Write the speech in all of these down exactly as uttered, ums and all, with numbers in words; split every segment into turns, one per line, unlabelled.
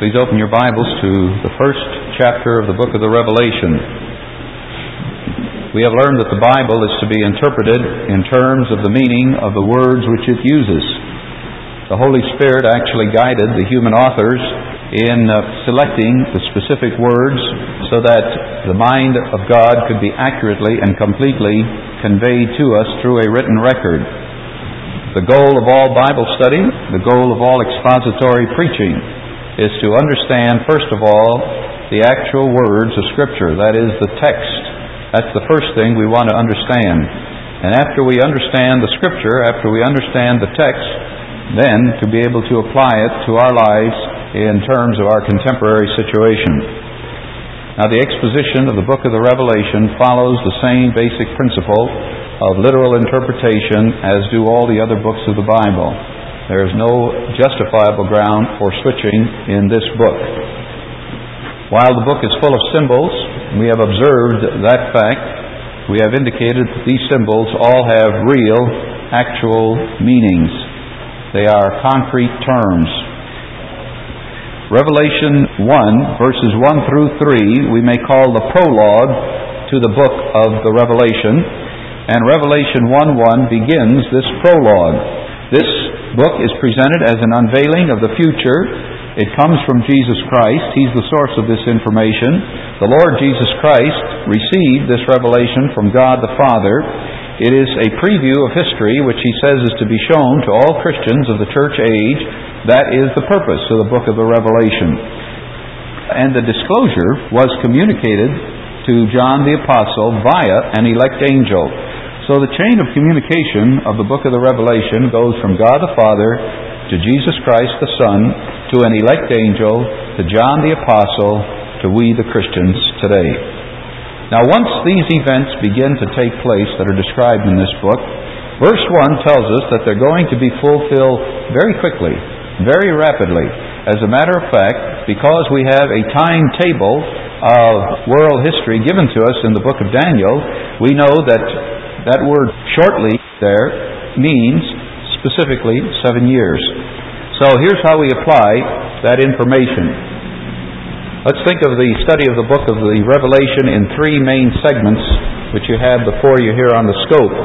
Please open your Bibles to the first chapter of the book of the Revelation. We have learned that the Bible is to be interpreted in terms of the meaning of the words which it uses. The Holy Spirit actually guided the human authors in uh, selecting the specific words so that the mind of God could be accurately and completely conveyed to us through a written record. The goal of all Bible study, the goal of all expository preaching, is to understand, first of all, the actual words of Scripture. That is, the text. That's the first thing we want to understand. And after we understand the Scripture, after we understand the text, then to be able to apply it to our lives in terms of our contemporary situation. Now, the exposition of the book of the Revelation follows the same basic principle of literal interpretation as do all the other books of the Bible. There is no justifiable ground for switching in this book. While the book is full of symbols, we have observed that fact. We have indicated that these symbols all have real, actual meanings. They are concrete terms. Revelation one, verses one through three, we may call the prologue to the book of the Revelation. And Revelation one one begins this prologue. This book is presented as an unveiling of the future. It comes from Jesus Christ. He's the source of this information. The Lord Jesus Christ received this revelation from God the Father. It is a preview of history which he says is to be shown to all Christians of the church age. That is the purpose of the book of the Revelation. And the disclosure was communicated to John the Apostle via an elect angel. So the chain of communication of the book of the Revelation goes from God the Father to Jesus Christ the Son to an elect angel to John the Apostle to we the Christians today. Now once these events begin to take place that are described in this book, verse one tells us that they're going to be fulfilled very quickly, very rapidly. As a matter of fact, because we have a timetable of world history given to us in the book of Daniel, we know that that word shortly there means specifically seven years. So here's how we apply that information. Let's think of the study of the book of the Revelation in three main segments which you have before you here on the scope.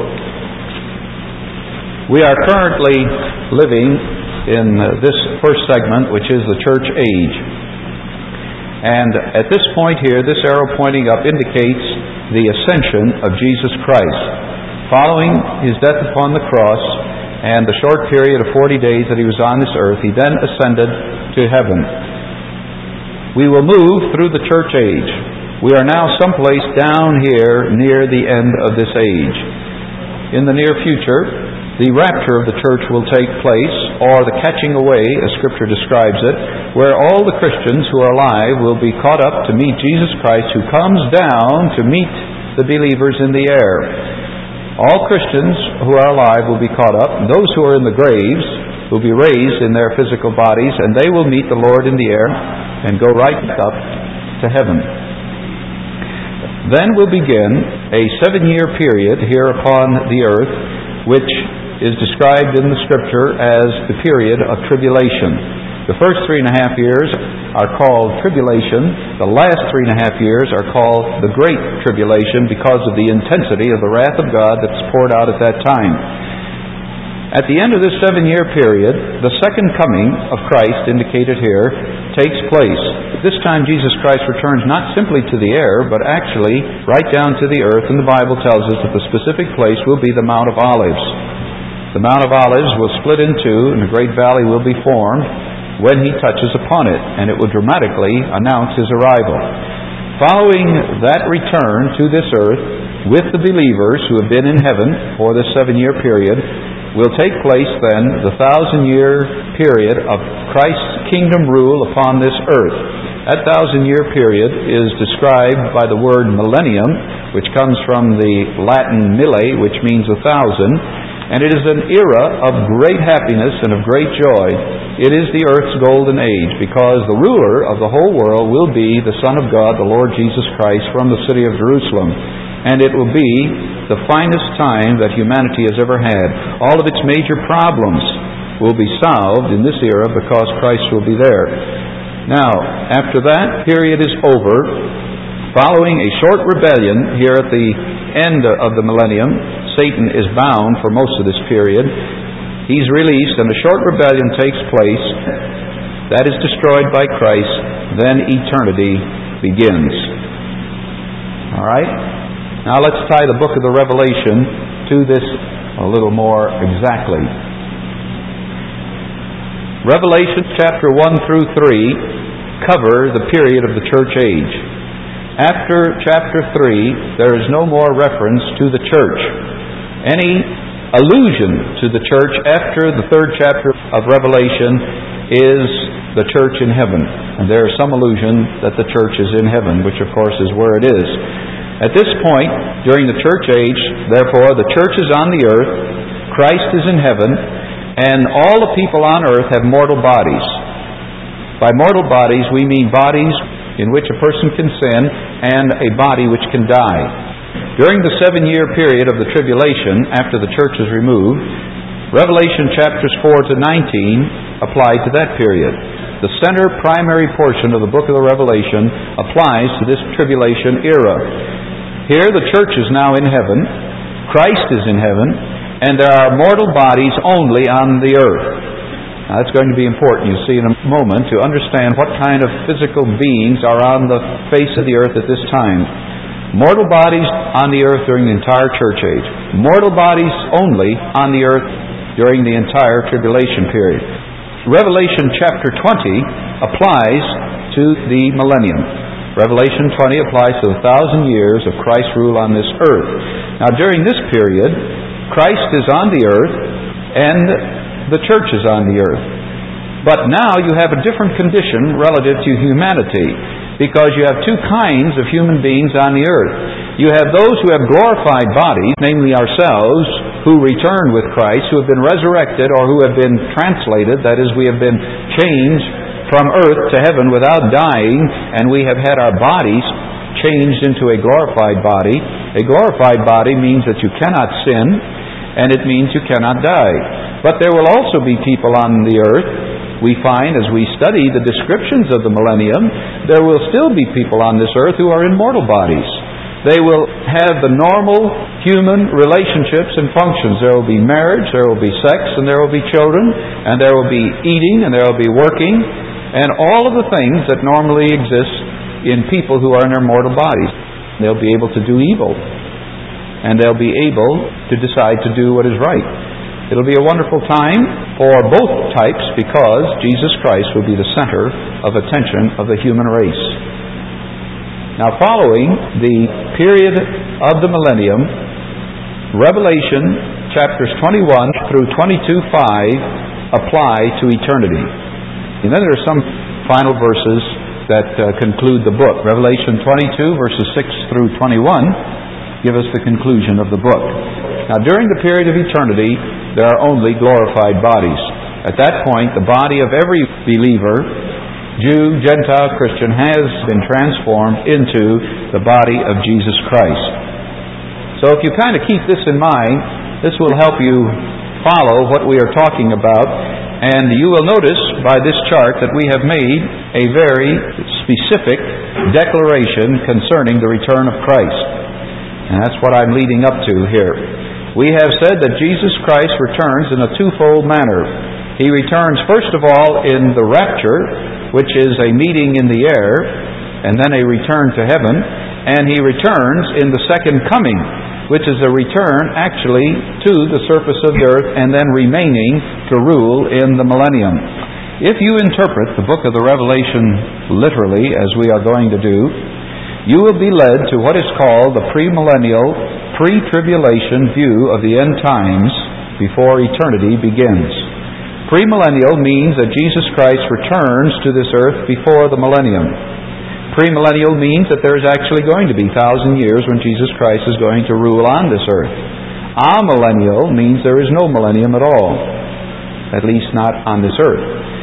We are currently living in this first segment, which is the church age. And at this point here, this arrow pointing up indicates the ascension of Jesus Christ. Following his death upon the cross and the short period of forty days that he was on this earth, he then ascended to heaven. We will move through the church age. We are now someplace down here near the end of this age. In the near future, the rapture of the church will take place, or the catching away, as Scripture describes it, where all the Christians who are alive will be caught up to meet Jesus Christ, who comes down to meet the believers in the air. All Christians who are alive will be caught up. Those who are in the graves will be raised in their physical bodies, and they will meet the Lord in the air and go right up to heaven. Then will begin a seven-year period here upon the earth, which is described in the Scripture as the period of tribulation. The first three and a half years are called tribulation. The last three and a half years are called the Great Tribulation because of the intensity of the wrath of God that's poured out at that time. At the end of this seven-year period, the second coming of Christ, indicated here, takes place. This time Jesus Christ returns not simply to the air, but actually right down to the earth, and the Bible tells us that the specific place will be the Mount of Olives. The Mount of Olives will split in two, and a great valley will be formed when he touches upon it, and it will dramatically announce his arrival. Following that return to this earth with the believers who have been in heaven for this seven-year period, will take place then the thousand-year period of Christ's kingdom rule upon this earth. That thousand-year period is described by the word millennium, which comes from the Latin mille, which means a thousand. And it is an era of great happiness and of great joy. It is the earth's golden age, because the ruler of the whole world will be the Son of God, the Lord Jesus Christ, from the city of Jerusalem. And it will be the finest time that humanity has ever had. All of its major problems will be solved in this era because Christ will be there. Now, after that period is over, following a short rebellion here at the end of the millennium, Satan is bound for most of this period. He's released and a short rebellion takes place. That is destroyed by Christ. Then eternity begins. All right? Now let's tie the book of the Revelation to this a little more exactly. Revelation chapter one through three cover the period of the church age. After chapter three, there is no more reference to the church. Any allusion to the church after the third chapter of Revelation is the church in heaven. And there is some allusion that the church is in heaven, which of course is where it is. At this point, during the church age, therefore, the church is on the earth, Christ is in heaven, and all the people on earth have mortal bodies. By mortal bodies, we mean bodies in which a person can sin and a body which can die. During the seven-year period of the tribulation, after the church is removed, Revelation chapters four to nineteen apply to that period. The center primary portion of the book of the Revelation applies to this tribulation era. Here the church is now in heaven, Christ is in heaven, and there are mortal bodies only on the earth. Now, that's going to be important, you see, in a moment, to understand what kind of physical beings are on the face of the earth at this time. Mortal bodies on the earth during the entire church age. Mortal bodies only on the earth during the entire tribulation period. Revelation chapter twenty applies to the millennium. Revelation twenty applies to the thousand years of Christ's rule on this earth. Now, during this period, Christ is on the earth and the church is on the earth. But now you have a different condition relative to humanity, because you have two kinds of human beings on the earth. You have those who have glorified bodies, namely ourselves, who return with Christ, who have been resurrected or who have been translated, that is, we have been changed from earth to heaven without dying, and we have had our bodies changed into a glorified body. A glorified body means that you cannot sin, and it means you cannot die. But there will also be people on the earth. We find, as we study the descriptions of the millennium, there will still be people on this earth who are in mortal bodies. They will have the normal human relationships and functions. There will be marriage, there will be sex, and there will be children, and there will be eating, and there will be working, and all of the things that normally exist in people who are in their mortal bodies. They'll be able to do evil, and they'll be able to decide to do what is right. It'll be a wonderful time for both types, because Jesus Christ will be the center of attention of the human race. Now, following the period of the millennium, Revelation chapters twenty-one through twenty-two five apply to eternity. And then there are some final verses that uh, conclude the book. Revelation twenty-two verses six through twenty-one give us the conclusion of the book. Now, during the period of eternity, there are only glorified bodies. At that point, the body of every believer, Jew, Gentile, Christian, has been transformed into the body of Jesus Christ. So if you kind of keep this in mind, this will help you follow what we are talking about. And you will notice by this chart that we have made a very specific declaration concerning the return of Christ. And that's what I'm leading up to here. We have said that Jesus Christ returns in a twofold manner. He returns, first of all, in the rapture, which is a meeting in the air, and then a return to heaven. And He returns in the second coming, which is a return actually to the surface of the earth and then remaining to rule in the millennium. If you interpret the book of the Revelation literally, as we are going to do, you will be led to what is called the premillennial, pre-tribulation view of the end times before eternity begins. Premillennial means that Jesus Christ returns to this earth before the millennium. Premillennial means that there is actually going to be a thousand years when Jesus Christ is going to rule on this earth. Amillennial means there is no millennium at all, at least not on this earth.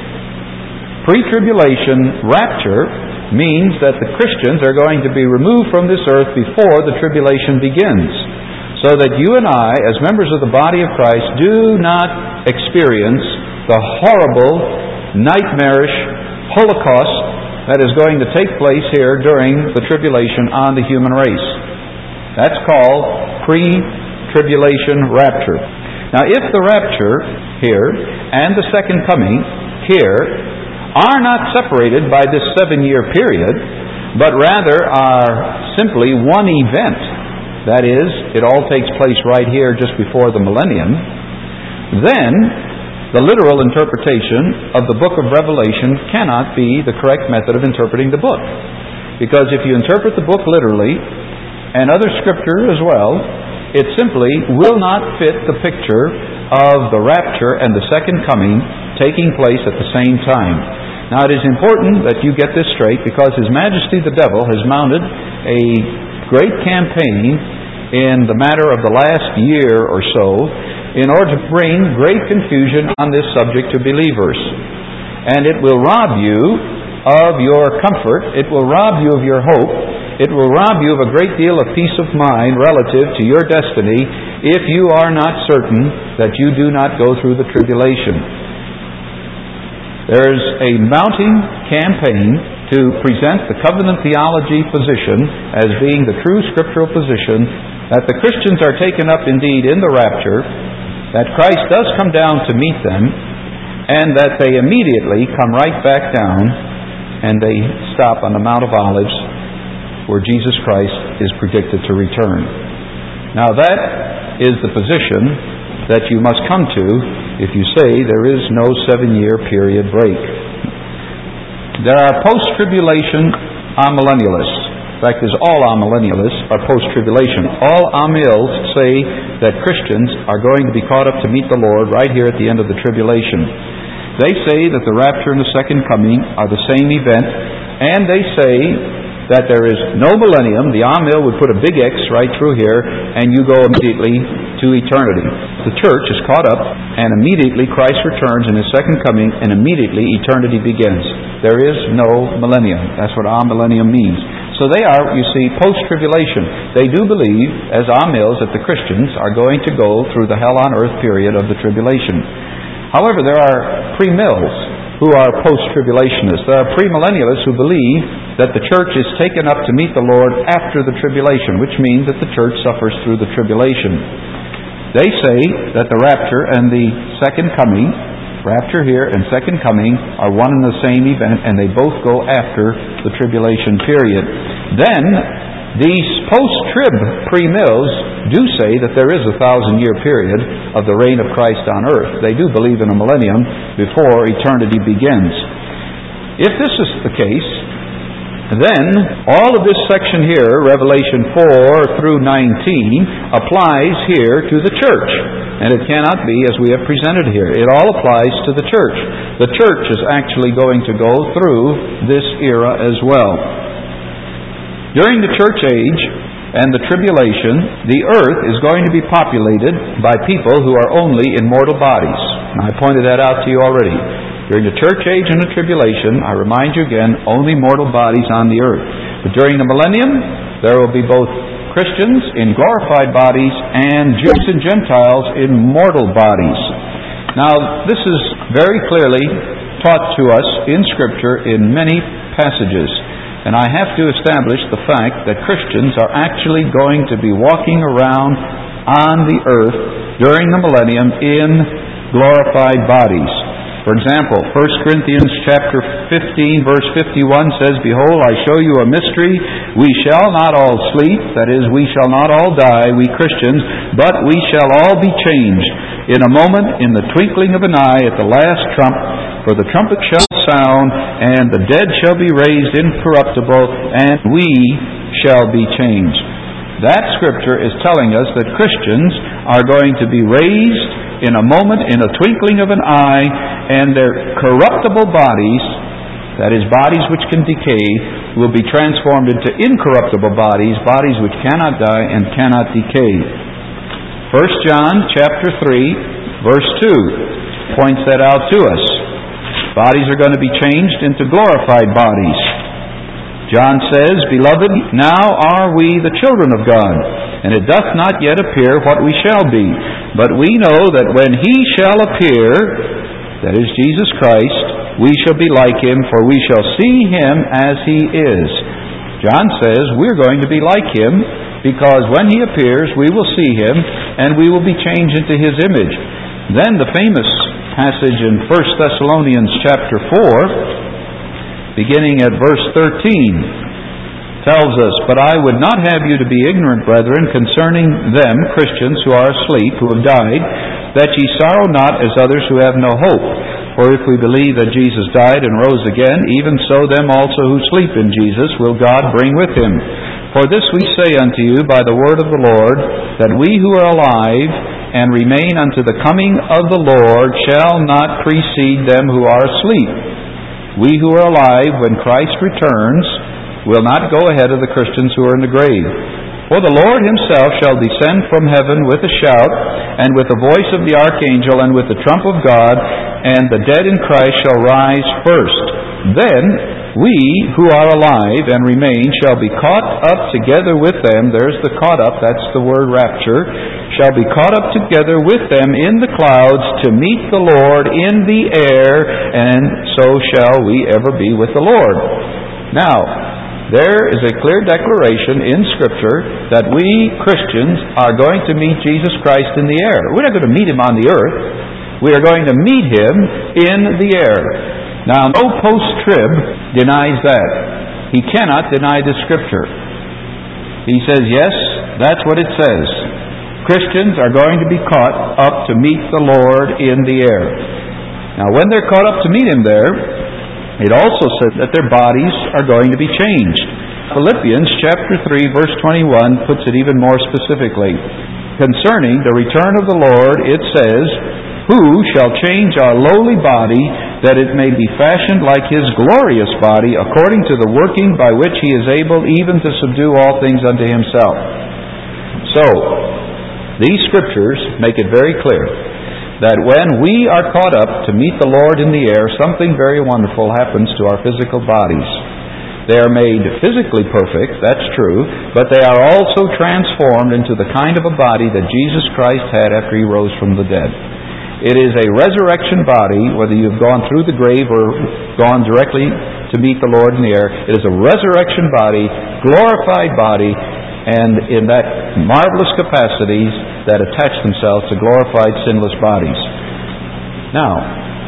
Pre-tribulation rapture means that the Christians are going to be removed from this earth before the tribulation begins, so that you and I, as members of the body of Christ, do not experience the horrible, nightmarish Holocaust that is going to take place here during the tribulation on the human race. That's called pre-tribulation rapture. Now, if the rapture here and the second coming here are not separated by this seven-year period, but rather are simply one event, that is, it all takes place right here just before the millennium, then the literal interpretation of the book of Revelation cannot be the correct method of interpreting the book. Because if you interpret the book literally, and other Scripture as well, it simply will not fit the picture of the rapture and the second coming taking place at the same time. Now, it is important that you get this straight, because His Majesty the Devil has mounted a great campaign in the matter of the last year or so in order to bring great confusion on this subject to believers. And it will rob you of your comfort. It will rob you of your hope. It will rob you of a great deal of peace of mind relative to your destiny if you are not certain that you do not go through the tribulation. There's a mounting campaign to present the covenant theology position as being the true scriptural position, that the Christians are taken up indeed in the rapture, that Christ does come down to meet them, and that they immediately come right back down and they stop on the Mount of Olives where Jesus Christ is predicted to return. Now that is the position that you must come to if you say there is no seven-year period break. There are post-tribulation amillennialists. In fact, there's all amillennialists are post-tribulation. All amils say that Christians are going to be caught up to meet the Lord right here at the end of the tribulation. They say that the rapture and the second coming are the same event, and they say that there is no millennium. The amil would put a big X right through here, and you go immediately to eternity. The church is caught up, and immediately Christ returns in His second coming, and immediately eternity begins. There is no millennium. That's what amillennium means. So they are, you see, post-tribulation. They do believe, as amils, that the Christians are going to go through the hell on earth period of the tribulation. However, there are premills who are post-tribulationists. There are premillennialists who believe that the church is taken up to meet the Lord after the tribulation, which means that the church suffers through the tribulation. They say that the rapture and the second coming, rapture here and second coming, are one and the same event, and they both go after the tribulation period. Then, these post-trib premills do say that there is a thousand-year period of the reign of Christ on earth. They do believe in a millennium before eternity begins. If this is the case, then all of this section here, Revelation four through nineteen, applies here to the church. And it cannot be as we have presented here. It all applies to the church. The church is actually going to go through this era as well. During the church age and the tribulation, the earth is going to be populated by people who are only in mortal bodies. And I pointed that out to you already. During the church age and the tribulation, I remind you again, only mortal bodies on the earth. But during the millennium, there will be both Christians in glorified bodies and Jews and Gentiles in mortal bodies. Now, this is very clearly taught to us in Scripture in many passages. And I have to establish the fact that Christians are actually going to be walking around on the earth during the millennium in glorified bodies. For example, First Corinthians chapter fifteen, verse fifty-one says, "Behold, I show you a mystery. We shall not all sleep, that is, we shall not all die, we Christians, but we shall all be changed in a moment, in the twinkling of an eye, at the last trump. For the trumpet shall sound, and the dead shall be raised incorruptible, and we shall be changed." That Scripture is telling us that Christians are going to be raised in a moment, in a twinkling of an eye, and their corruptible bodies, that is, bodies which can decay, will be transformed into incorruptible bodies, bodies which cannot die and cannot decay. First John chapter three, verse two points that out to us. Bodies are going to be changed into glorified bodies. John says, "Beloved, now are we the children of God, and it doth not yet appear what we shall be. But we know that when He shall appear," that is Jesus Christ, we shall be like Him, for we shall see Him as He is. John says we're going to be like Him, because when He appears, we will see Him, and we will be changed into His image. Then the famous passage in First Thessalonians chapter four, beginning at verse thirteen, tells us, "But I would not have you to be ignorant, brethren, concerning them, Christians, who are asleep, who have died, that ye sorrow not as others who have no hope. For if we believe that Jesus died and rose again, even so them also who sleep in Jesus will God bring with Him. For this we say unto you by the word of the Lord, that we who are alive and remain unto the coming of the Lord shall not precede them who are asleep. We who are alive, when Christ returns, will not go ahead of the Christians who are in the grave. For the Lord Himself shall descend from heaven with a shout, and with the voice of the archangel, and with the trump of God, and the dead in Christ shall rise first. Then we who are alive and remain shall be caught up together with them." There's the caught up, that's the word rapture. "Shall be caught up together with them in the clouds to meet the Lord in the air, and so shall we ever be with the Lord." Now, there is a clear declaration in Scripture that we Christians are going to meet Jesus Christ in the air. We're not going to meet Him on the earth. We are going to meet Him in the air. Now, no post-trib denies that. He cannot deny the Scripture. He says, yes, that's what it says. Christians are going to be caught up to meet the Lord in the air. Now, when they're caught up to meet Him there, it also says that their bodies are going to be changed. Philippians chapter three, verse twenty-one puts it even more specifically. Concerning the return of the Lord, it says, "Who shall change our lowly body, that it may be fashioned like His glorious body, according to the working by which He is able even to subdue all things unto Himself." So, these Scriptures make it very clear that when we are caught up to meet the Lord in the air, something very wonderful happens to our physical bodies. They are made physically perfect, that's true, but they are also transformed into the kind of a body that Jesus Christ had after He rose from the dead. It is a resurrection body, whether you've gone through the grave or gone directly to meet the Lord in the air. It is a resurrection body, glorified body, and in that marvelous capacities that attach themselves to glorified sinless bodies. Now,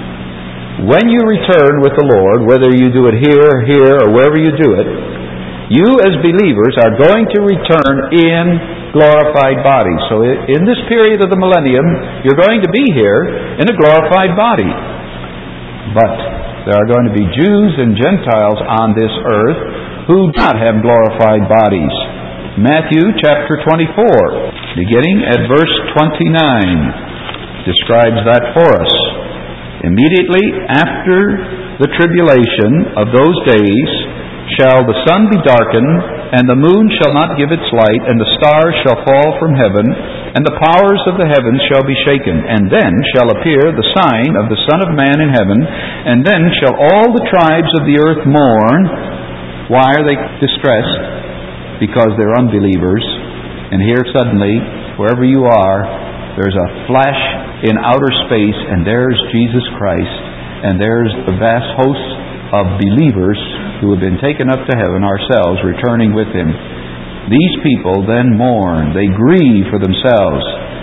when you return with the Lord, whether you do it here, here, or wherever you do it, you as believers are going to return in glorified bodies. So in this period of the millennium, you're going to be here in a glorified body. But there are going to be Jews and Gentiles on this earth who do not have glorified bodies. Matthew chapter twenty-four, beginning at verse twenty-nine, describes that for us. "Immediately after the tribulation of those days shall the sun be darkened, and the moon shall not give its light, and the stars shall fall from heaven, and the powers of the heavens shall be shaken. And then shall appear the sign of the Son of Man in heaven, and then shall all the tribes of the earth mourn." Why are they distressed? Because they're unbelievers. And here suddenly, wherever you are, there's a flash in outer space, and there's Jesus Christ, and there's the vast hosts of believers who have been taken up to heaven, ourselves, returning with Him. These people then mourn. They grieve for themselves,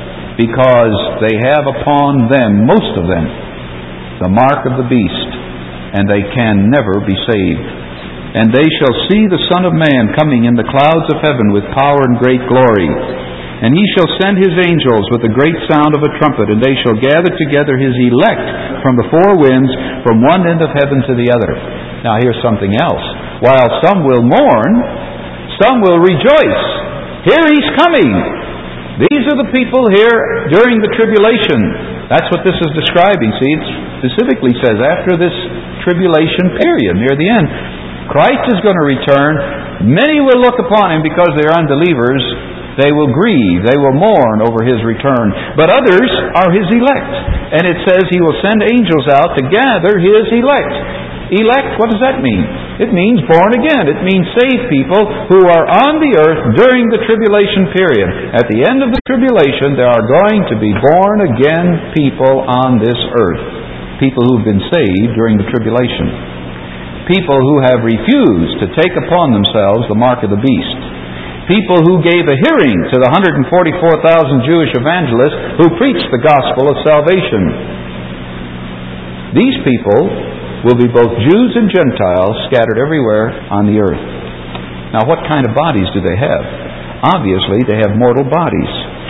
because they have upon them, most of them, the mark of the beast, and they can never be saved. "And they shall see the Son of Man coming in the clouds of heaven with power and great glory. And He shall send His angels with a great sound of a trumpet, and they shall gather together His elect from the four winds, from one end of heaven to the other." Now here's something else. While some will mourn, some will rejoice. Here He's coming. These are the people here during the tribulation. That's what this is describing. See, it specifically says after this tribulation period, near the end, Christ is going to return. Many will look upon Him because they're unbelievers. They will grieve. They will mourn over His return. But others are His elect. And it says He will send angels out to gather His elect. Elect, what does that mean? It means born again. It means saved people who are on the earth during the tribulation period. At the end of the tribulation, there are going to be born again people on this earth. people who've been saved during the tribulation. People who have refused to take upon themselves the mark of the beast. People who gave a hearing to the one hundred forty-four thousand Jewish evangelists who preached the gospel of salvation. These people will be both Jews and Gentiles scattered everywhere on the earth. Now, what kind of bodies do they have? Obviously, they have mortal bodies.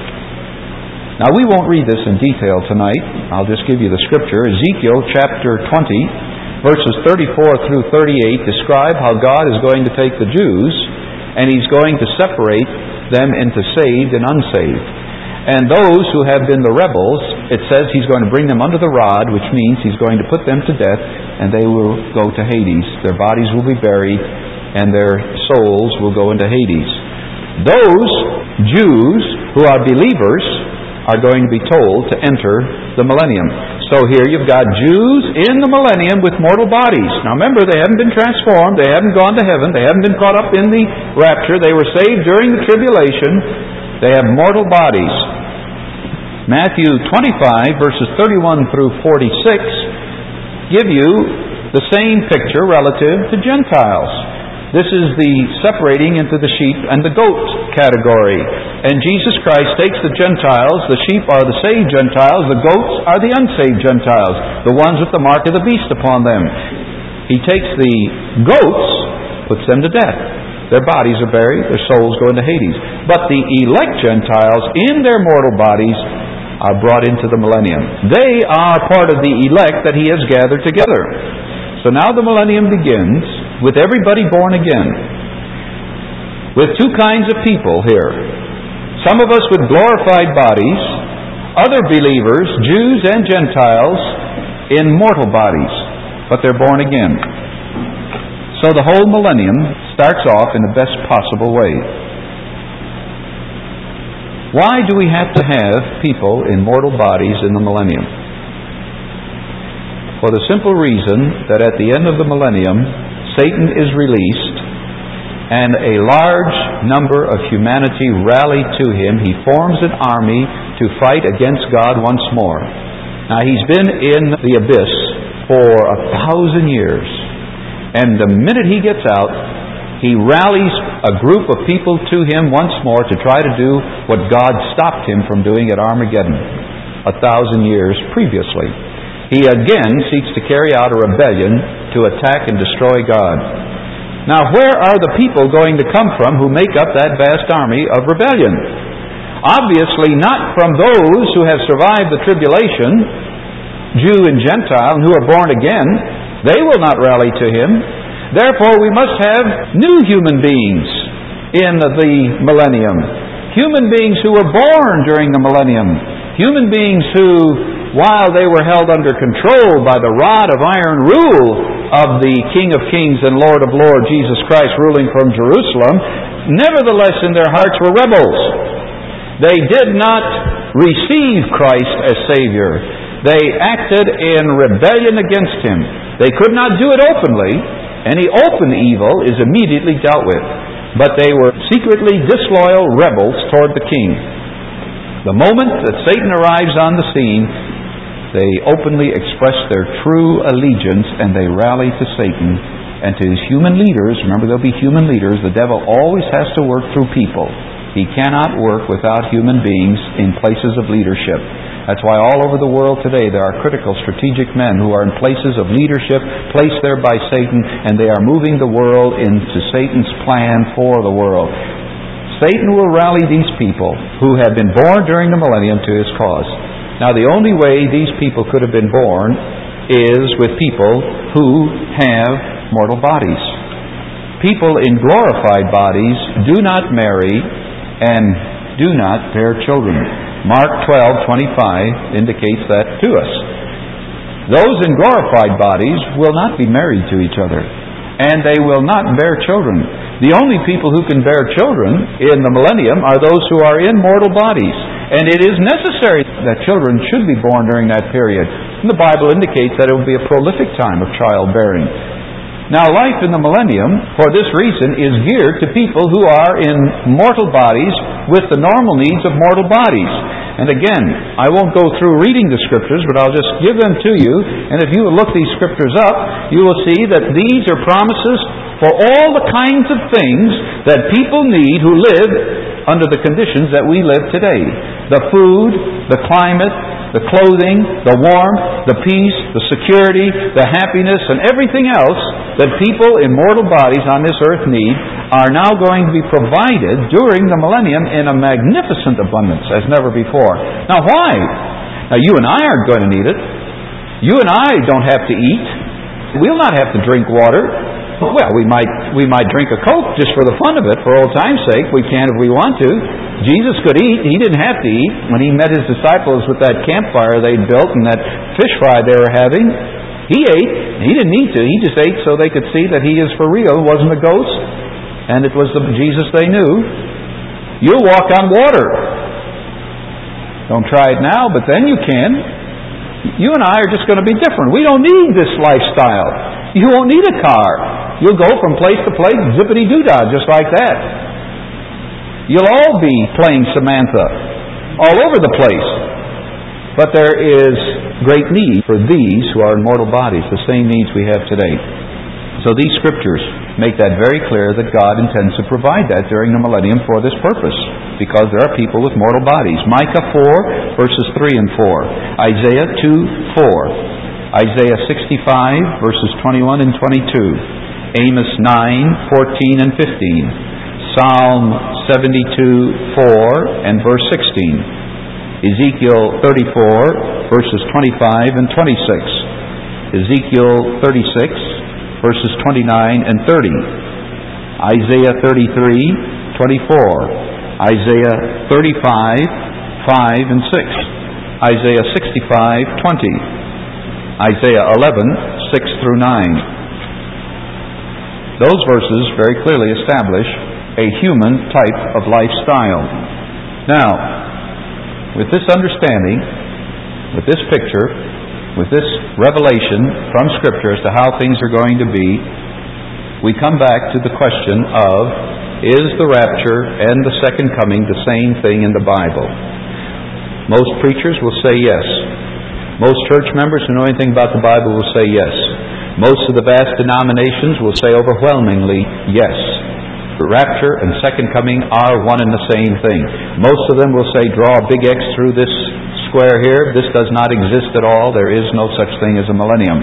Now, we won't read this in detail tonight. I'll just give you the scripture. Ezekiel chapter twenty, verses thirty-four through thirty-eight describe how God is going to take the Jews and He's going to separate them into saved and unsaved. And those who have been the rebels, it says He's going to bring them under the rod, which means He's going to put them to death, and they will go to Hades. Their bodies will be buried, and their souls will go into Hades. Those Jews who are believers are going to be told to enter the millennium. So here you've got Jews in the millennium with mortal bodies. Now remember, they haven't been transformed, they haven't gone to heaven, they haven't been caught up in the rapture, they were saved during the tribulation, they have mortal bodies. Matthew twenty-five, verses thirty-one through forty-six, give you the same picture relative to Gentiles. This is the separating into the sheep and the goat category. And Jesus Christ takes the Gentiles, the sheep are the saved Gentiles, the goats are the unsaved Gentiles, the ones with the mark of the beast upon them. He takes the goats, puts them to death. Their bodies are buried, their souls go into Hades. But the elect Gentiles, in their mortal bodies, are brought into the millennium. They are part of the elect that He has gathered together. So now the millennium begins with everybody born again. With two kinds of people here. Some of us with glorified bodies, other believers, Jews and Gentiles, in mortal bodies, but they're born again. So the whole millennium starts off in the best possible way. Why do we have to have people in mortal bodies in the millennium? For the simple reason that at the end of the millennium, Satan is released and a large number of humanity rally to him. He forms an army to fight against God once more. Now, he's been in the abyss for a thousand years. And the minute he gets out, he rallies a group of people to him once more to try to do what God stopped him from doing at Armageddon a thousand years previously. He again seeks to carry out a rebellion to attack and destroy God. Now, where are the people going to come from who make up that vast army of rebellion? Obviously not from those who have survived the tribulation, Jew and Gentile, who are born again. They will not rally to him. Therefore, we must have new human beings in the millennium. Human beings who were born during the millennium. Human beings who, while they were held under control by the rod of iron rule of the King of Kings and Lord of Lords, Jesus Christ, ruling from Jerusalem, nevertheless in their hearts were rebels. They did not receive Christ as Savior. They acted in rebellion against Him. They could not do it openly. Any open evil is immediately dealt with. But they were secretly disloyal rebels toward the King. The moment that Satan arrives on the scene, they openly express their true allegiance and they rally to Satan and to his human leaders. Remember, there'll be human leaders. The devil always has to work through people. He cannot work without human beings in places of leadership. That's why all over the world today there are critical, strategic men who are in places of leadership, placed there by Satan, and they are moving the world into Satan's plan for the world. Satan will rally these people who have been born during the millennium to his cause. Now, the only way these people could have been born is with people who have mortal bodies. People in glorified bodies do not marry and do not bear children. Mark twelve twenty-five indicates that to us. Those in glorified bodies will not be married to each other, and they will not bear children. The only people who can bear children in the millennium are those who are in mortal bodies. And it is necessary that children should be born during that period. And the Bible indicates that it will be a prolific time of childbearing. Now, life in the millennium, for this reason, is geared to people who are in mortal bodies with the normal needs of mortal bodies. And again, I won't go through reading the Scriptures, but I'll just give them to you. And if you will look these Scriptures up, you will see that these are promises for all the kinds of things that people need who live under the conditions that we live today. The food, the climate, the clothing, the warmth, the peace, the security, the happiness, and everything else that people in mortal bodies on this earth need are now going to be provided during the millennium in a magnificent abundance as never before. Now why? Now you and I aren't going to need it. You and I don't have to eat. We'll not have to drink water. Well, we might we might drink a Coke just for the fun of it, for old time's sake. We can if we want to. Jesus could eat. He didn't have to eat. When He met His disciples with that campfire they'd built and that fish fry they were having, He ate. He didn't need to. He just ate so they could see that He is for real. It wasn't a ghost. And it was the Jesus they knew. You'll walk on water. Don't try it now, but then you can. You and I are just going to be different. We don't need this lifestyle. You won't need a car. You'll go from place to place, zippity-doo-dah, just like that. You'll all be playing Samantha all over the place. But there is great need for these who are in mortal bodies, the same needs we have today. So these Scriptures make that very clear that God intends to provide that during the millennium for this purpose, because there are people with mortal bodies. Micah four, verses three and four. Isaiah two, four. Isaiah sixty-five, verses twenty-one and twenty-two. Amos nine, fourteen and fifteen. Psalm seventy-two, four and verse sixteen. Ezekiel thirty-four, verses twenty-five and twenty-six. Ezekiel thirty-six, verses twenty-nine and thirty. Isaiah thirty-three, twenty-four. Isaiah thirty-five, five and six. Isaiah sixty-five, twenty. Isaiah eleven, six through nine. Those verses very clearly establish a human type of lifestyle. Now, with this understanding, with this picture, with this revelation from Scripture as to how things are going to be, we come back to the question of, is the rapture and the second coming the same thing in the Bible? Most preachers will say yes. Most church members who know anything about the Bible will say yes. Most of the vast denominations will say overwhelmingly yes. The rapture and second coming are one and the same thing. Most of them will say, draw a big X through this square here. This does not exist at all. There is no such thing as a millennium.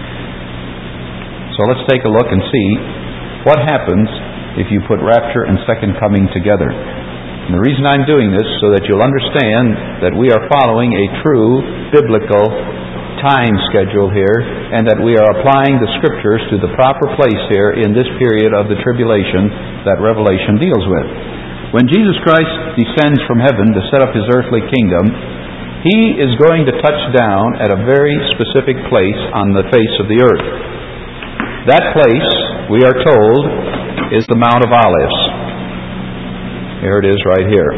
So let's take a look and see what happens if you put rapture and second coming together. And the reason I'm doing this so that you'll understand that we are following a true biblical time schedule here, and that we are applying the Scriptures to the proper place here in this period of the tribulation that Revelation deals with. When Jesus Christ descends from heaven to set up His earthly kingdom, He is going to touch down at a very specific place on the face of the earth. That place, we are told, is the Mount of Olives. Here it is right here.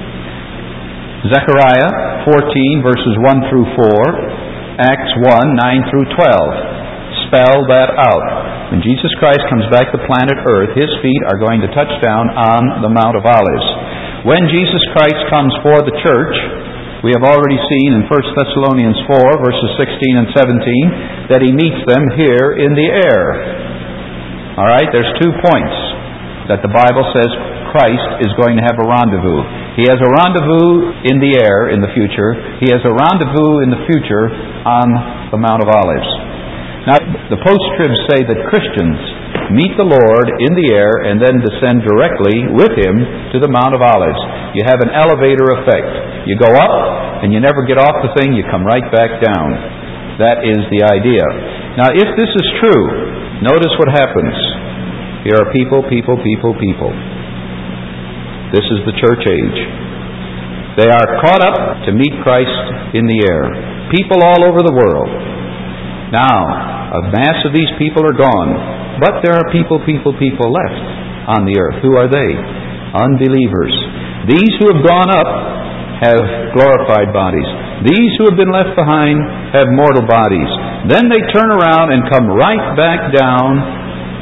Zechariah fourteen, verses one through four. Acts one, nine through twelve. Spell that out. When Jesus Christ comes back to planet Earth, His feet are going to touch down on the Mount of Olives. When Jesus Christ comes for the church, we have already seen in First Thessalonians four, verses sixteen and seventeen, that He meets them here in the air. All right, there's two points that the Bible says Christ is going to have a rendezvous. He has a rendezvous in the air in the future. He has a rendezvous in the future on the Mount of Olives. Now, the post-tribs say that Christians meet the Lord in the air and then descend directly with Him to the Mount of Olives. You have an elevator effect. You go up and you never get off the thing. You come right back down. That is the idea. Now, if this is true, notice what happens. Here are people, people, people, people. This is the church age. They are caught up to meet Christ in the air. People all over the world. Now, a mass of these people are gone. But there are people, people, people left on the earth. Who are they? Unbelievers. These who have gone up have glorified bodies. These who have been left behind have mortal bodies. Then they turn around and come right back down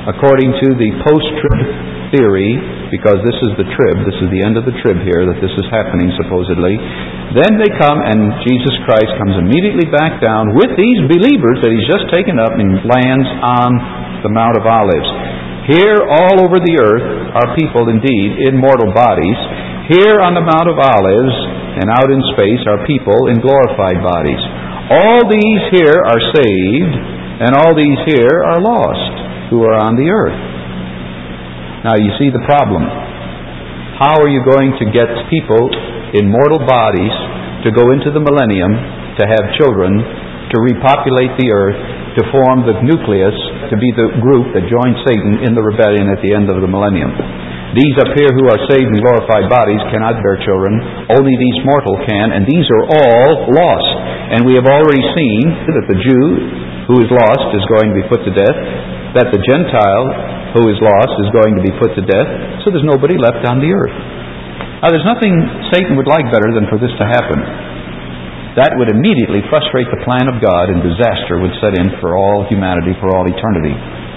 according to the post-trib theory, because this is the trib, this is the end of the trib here, that this is happening supposedly, then they come and Jesus Christ comes immediately back down with these believers that He's just taken up and lands on the Mount of Olives. Here all over the earth are people indeed in mortal bodies. Here on the Mount of Olives and out in space are people in glorified bodies. All these here are saved, and all these here are lost who are on the earth. Now you see the problem. How are you going to get people in mortal bodies to go into the millennium, to have children, to repopulate the earth, to form the nucleus, to be the group that joins Satan in the rebellion at the end of the millennium? These up here who are saved in glorified bodies cannot bear children. Only these mortal can, and these are all lost. And we have already seen that the Jew who is lost is going to be put to death, that the Gentile who is lost is going to be put to death, so there's nobody left on the earth. Now there's nothing Satan would like better than for this to happen. That would immediately frustrate the plan of God, and disaster would set in for all humanity, for all eternity.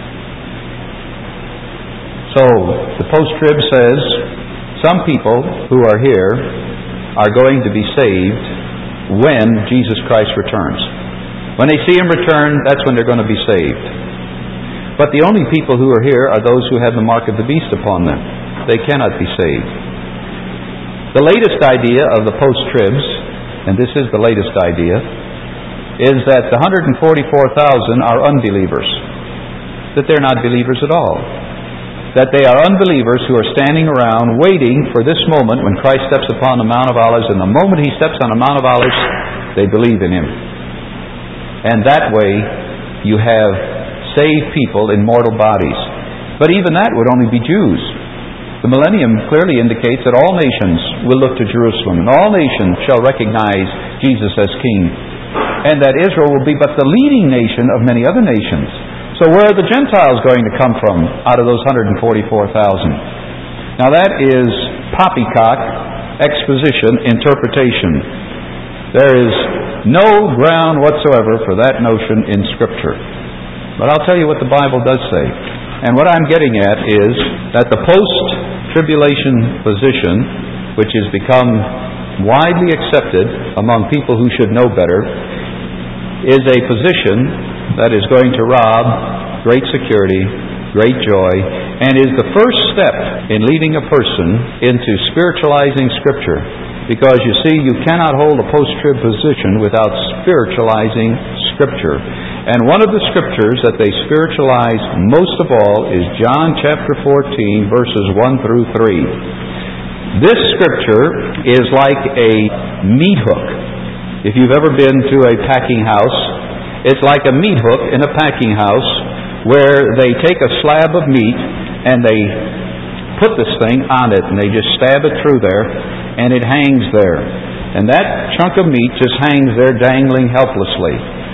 So, the post-trib says, some people who are here are going to be saved when Jesus Christ returns. When they see Him return, that's when they're going to be saved. But the only people who are here are those who have the mark of the beast upon them. They cannot be saved. The latest idea of the post-tribs, and this is the latest idea, is that the one hundred forty-four thousand are unbelievers. That they're not believers at all. That they are unbelievers who are standing around waiting for this moment when Christ steps upon the Mount of Olives, and the moment He steps on the Mount of Olives, they believe in Him. And that way you have saved people in mortal bodies. But even that would only be Jews. The millennium clearly indicates that all nations will look to Jerusalem, and all nations shall recognize Jesus as King, and that Israel will be but the leading nation of many other nations. So where are the Gentiles going to come from out of those one hundred forty-four thousand? Now that is poppycock exposition, interpretation. There is no ground whatsoever for that notion in Scripture. But I'll tell you what the Bible does say. And what I'm getting at is that the post-tribulation position, which has become widely accepted among people who should know better, is a position that is going to rob great security, great joy, and is the first step in leading a person into spiritualizing Scripture. Because you see, you cannot hold a post-trib position without spiritualizing Scripture. And one of the Scriptures that they spiritualize most of all is John chapter fourteen, verses one through three. This Scripture is like a meat hook. If you've ever been to a packing house, it's like a meat hook in a packing house where they take a slab of meat and they put this thing on it and they just stab it through there and it hangs there. And that chunk of meat just hangs there dangling helplessly.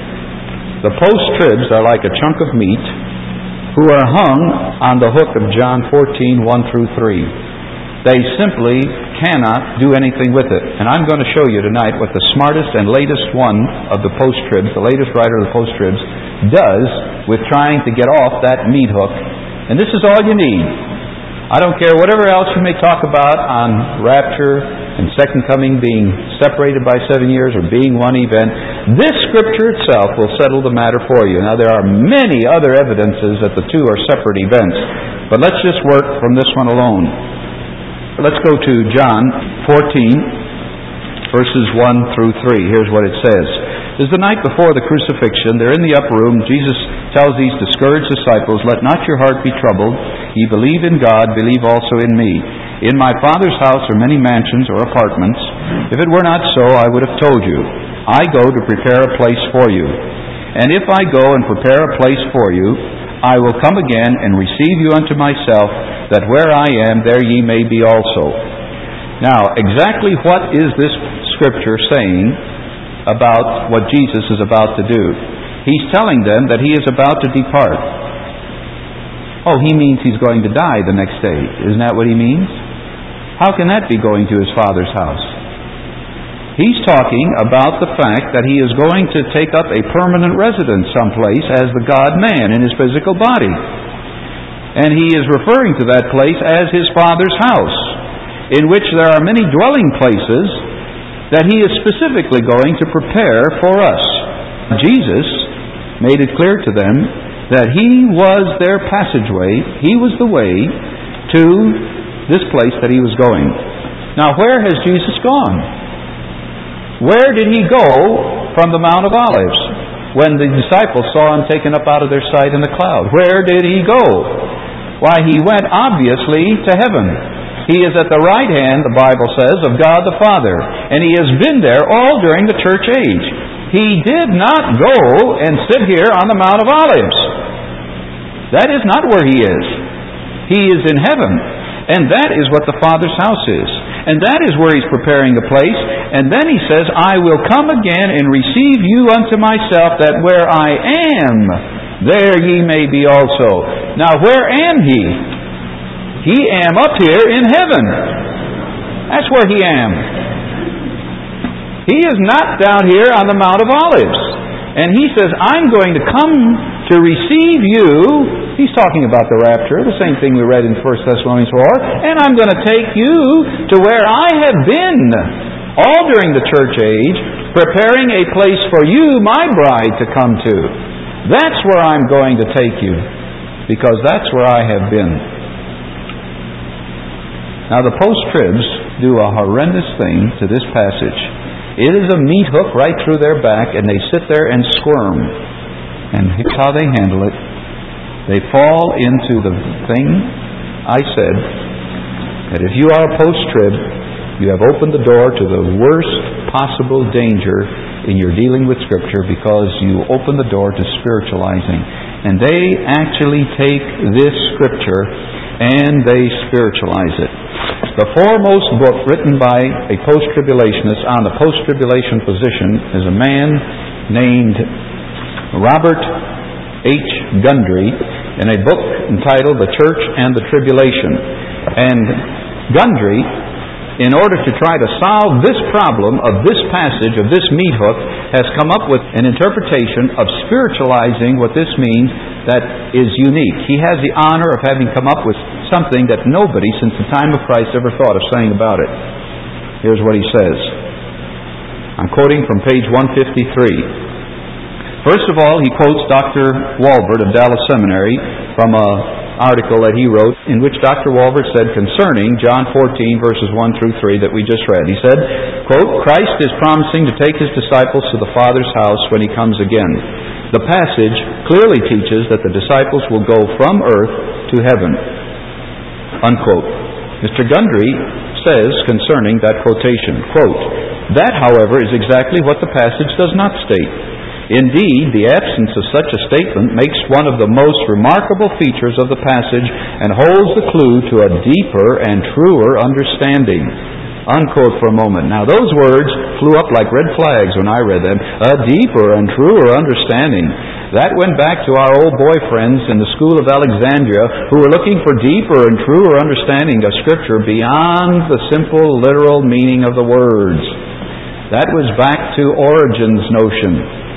The post-tribs are like a chunk of meat who are hung on the hook of John fourteen, one through three. They simply cannot do anything with it. And I'm going to show you tonight what the smartest and latest one of the post-tribs, the latest writer of the post-tribs, does with trying to get off that meat hook. And this is all you need. I don't care whatever else you may talk about on rapture and second coming being separated by seven years or being one event. This Scripture itself will settle the matter for you. Now there are many other evidences that the two are separate events. But let's just work from this one alone. Let's go to John fourteen, verses one through three. Here's what it says. It is the night before the crucifixion. They're in the upper room. Jesus tells these discouraged disciples, "Let not your heart be troubled. Ye believe in God, believe also in me. In my Father's house are many mansions or apartments. If it were not so, I would have told you. I go to prepare a place for you. And if I go and prepare a place for you, I will come again and receive you unto myself, that where I am, there ye may be also." Now, exactly what is this Scripture saying about what Jesus is about to do? He's telling them that He is about to depart. Oh, He means He's going to die the next day. Isn't that what He means? How can that be going to His Father's house? He's talking about the fact that He is going to take up a permanent residence someplace as the God-man in His physical body. And he is referring to that place as his Father's house, in which there are many dwelling places that he is specifically going to prepare for us. Jesus made it clear to them that he was their passageway. He was the way to this place that he was going. Now, where has Jesus gone? Where did he go from the Mount of Olives when the disciples saw him taken up out of their sight in the cloud? Where did he go? Why, he went obviously to heaven. He is at the right hand, the Bible says, of God the Father. And he has been there all during the church age. He did not go and sit here on the Mount of Olives. That is not where he is. He is in heaven. And that is what the Father's house is. And that is where he's preparing a place. And then he says, I will come again and receive you unto myself, that where I am, there ye may be also. Now, where am he? He am up here in heaven. That's where he am. He is not down here on the Mount of Olives. And he says, I'm going to come to receive you. He's talking about the rapture, the same thing we read in First Thessalonians four. And I'm going to take you to where I have been all during the church age, preparing a place for you, my bride, to come to. That's where I'm going to take you, because that's where I have been. Now, the post-tribs do a horrendous thing to this passage. It is a meat hook right through their back, and they sit there and squirm. And here's how they handle it. They fall into the thing I said, that if you are a post-trib, you have opened the door to the worst possible danger in your dealing with Scripture, because you open the door to spiritualizing. And they actually take this Scripture and they spiritualize it. The foremost book written by a post-tribulationist on the post-tribulation position is a man named Robert H. Gundry, in a book entitled The Church and the Tribulation. And Gundry, in order to try to solve this problem of this passage, of this meat hook, has come up with an interpretation of spiritualizing what this means that is unique. He has the honor of having come up with something that nobody since the time of Christ ever thought of saying about it. Here's what he says. I'm quoting from page one fifty-three. First of all, he quotes Doctor Walbert of Dallas Seminary from an article that he wrote, in which Doctor Walbert said concerning John fourteen, verses one through three that we just read. He said, quote, Christ is promising to take His disciples to the Father's house when He comes again. The passage clearly teaches that the disciples will go from earth to heaven. Unquote. Mister Gundry says concerning that quotation, quote, that, however, is exactly what the passage does not state. Indeed, the absence of such a statement makes one of the most remarkable features of the passage and holds the clue to a deeper and truer understanding. Unquote for a moment. Now, those words flew up like red flags when I read them. A deeper and truer understanding. That went back to our old boyfriends in the school of Alexandria, who were looking for deeper and truer understanding of Scripture beyond the simple literal meaning of the words. That was back to Origen's notion.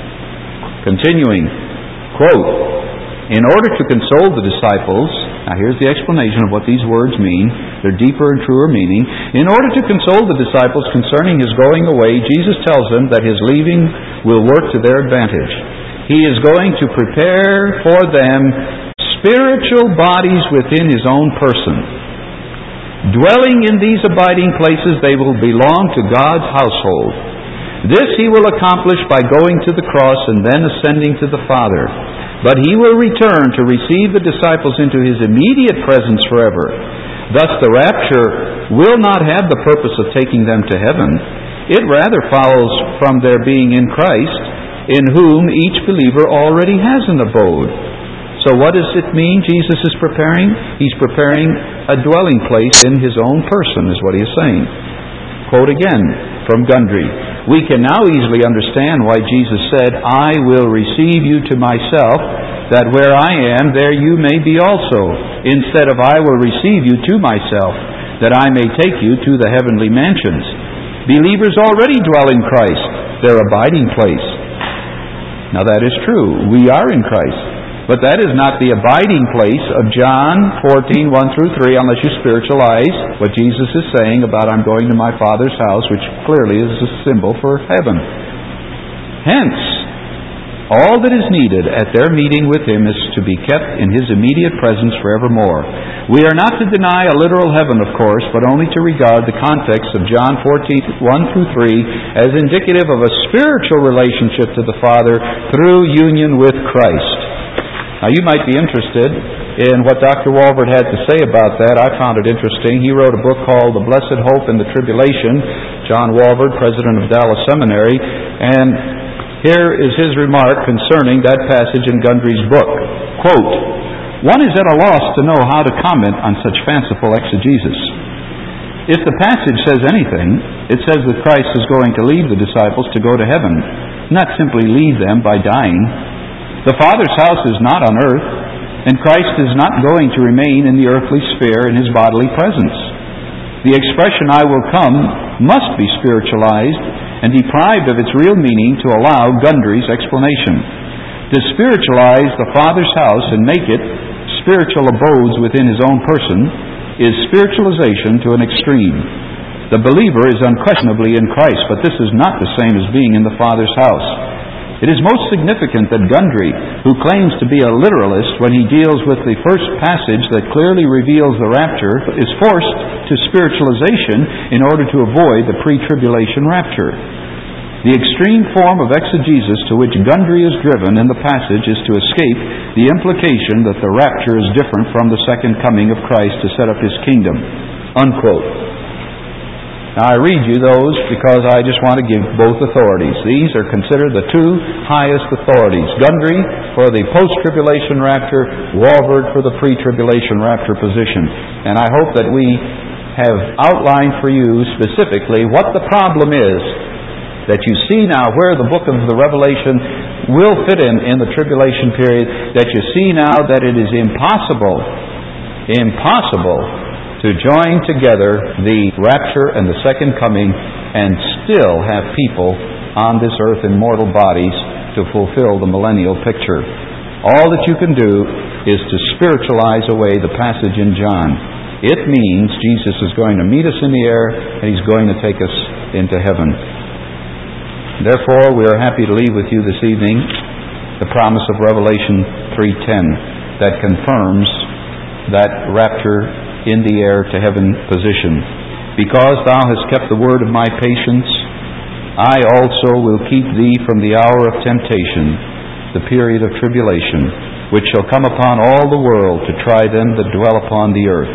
Continuing, quote, in order to console the disciples, now here's the explanation of what these words mean, their deeper and truer meaning. In order to console the disciples concerning His going away, Jesus tells them that His leaving will work to their advantage. He is going to prepare for them spiritual bodies within His own person. Dwelling in these abiding places, they will belong to God's household. This He will accomplish by going to the cross and then ascending to the Father. But He will return to receive the disciples into His immediate presence forever. Thus the rapture will not have the purpose of taking them to heaven. It rather follows from their being in Christ, in whom each believer already has an abode. So what does it mean Jesus is preparing? He's preparing a dwelling place in His own person, is what He is saying. Quote again from Gundry. We can now easily understand why Jesus said, I will receive you to myself, that where I am, there you may be also, instead of I will receive you to myself, that I may take you to the heavenly mansions. Believers already dwell in Christ, their abiding place. Now that is true. We are in Christ. But that is not the abiding place of John fourteen, one through three, unless you spiritualize what Jesus is saying about I'm going to my Father's house, which clearly is a symbol for heaven. Hence, all that is needed at their meeting with Him is to be kept in His immediate presence forevermore. We are not to deny a literal heaven, of course, but only to regard the context of John fourteen, one through three as indicative of a spiritual relationship to the Father through union with Christ. Now, you might be interested in what Doctor Walvoord had to say about that. I found it interesting. He wrote a book called The Blessed Hope in the Tribulation. John Walvoord, president of Dallas Seminary, and here is his remark concerning that passage in Gundry's book. Quote, "One is at a loss to know how to comment on such fanciful exegesis. If the passage says anything, it says that Christ is going to leave the disciples to go to heaven, not simply leave them by dying. The Father's house is not on earth, and Christ is not going to remain in the earthly sphere in His bodily presence. The expression, I will come, must be spiritualized and deprived of its real meaning to allow Gundry's explanation. To spiritualize the Father's house and make it spiritual abodes within His own person is spiritualization to an extreme. The believer is unquestionably in Christ, but this is not the same as being in the Father's house. It is most significant that Gundry, who claims to be a literalist when he deals with the first passage that clearly reveals the rapture, is forced to spiritualization in order to avoid the pre-tribulation rapture. The extreme form of exegesis to which Gundry is driven in the passage is to escape the implication that the rapture is different from the second coming of Christ to set up His kingdom." Unquote. Now, I read you those because I just want to give both authorities. These are considered the two highest authorities. Gundry for the post-tribulation rapture, Walvoord for the pre-tribulation rapture position. And I hope that we have outlined for you specifically what the problem is, that you see now where the book of the Revelation will fit in in the tribulation period, that you see now that it is impossible, impossible to join together the rapture and the second coming and still have people on this earth in mortal bodies to fulfill the millennial picture. All that you can do is to spiritualize away the passage in John. It means Jesus is going to meet us in the air and He's going to take us into heaven. Therefore, we are happy to leave with you this evening the promise of Revelation three ten that confirms that rapture in the air to heaven position. "Because thou hast kept the word of my patience, I also will keep thee from the hour of temptation, the period of tribulation, which shall come upon all the world to try them that dwell upon the earth."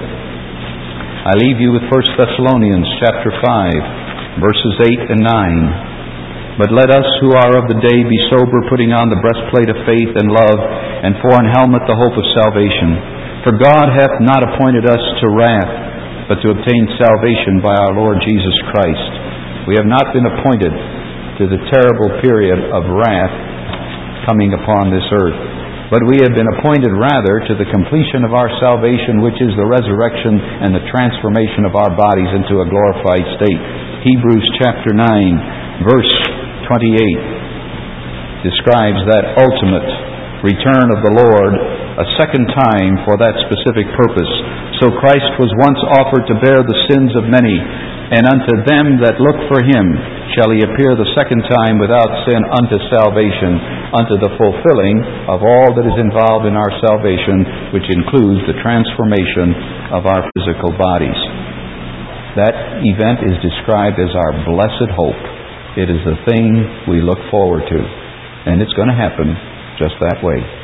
I leave you with First Thessalonians chapter five, verses eight and nine. "But let us who are of the day be sober, putting on the breastplate of faith and love, and for an helmet the hope of salvation. For God hath not appointed us to wrath, but to obtain salvation by our Lord Jesus Christ." We have not been appointed to the terrible period of wrath coming upon this earth, but we have been appointed rather to the completion of our salvation, which is the resurrection and the transformation of our bodies into a glorified state. Hebrews chapter nine, verse twenty-eight describes that ultimate return of the Lord a second time for that specific purpose. "So Christ was once offered to bear the sins of many, and unto them that look for Him shall He appear the second time without sin unto salvation," unto the fulfilling of all that is involved in our salvation, which includes the transformation of our physical bodies. That event is described as our blessed hope. It is the thing we look forward to, and it's going to happen just that way.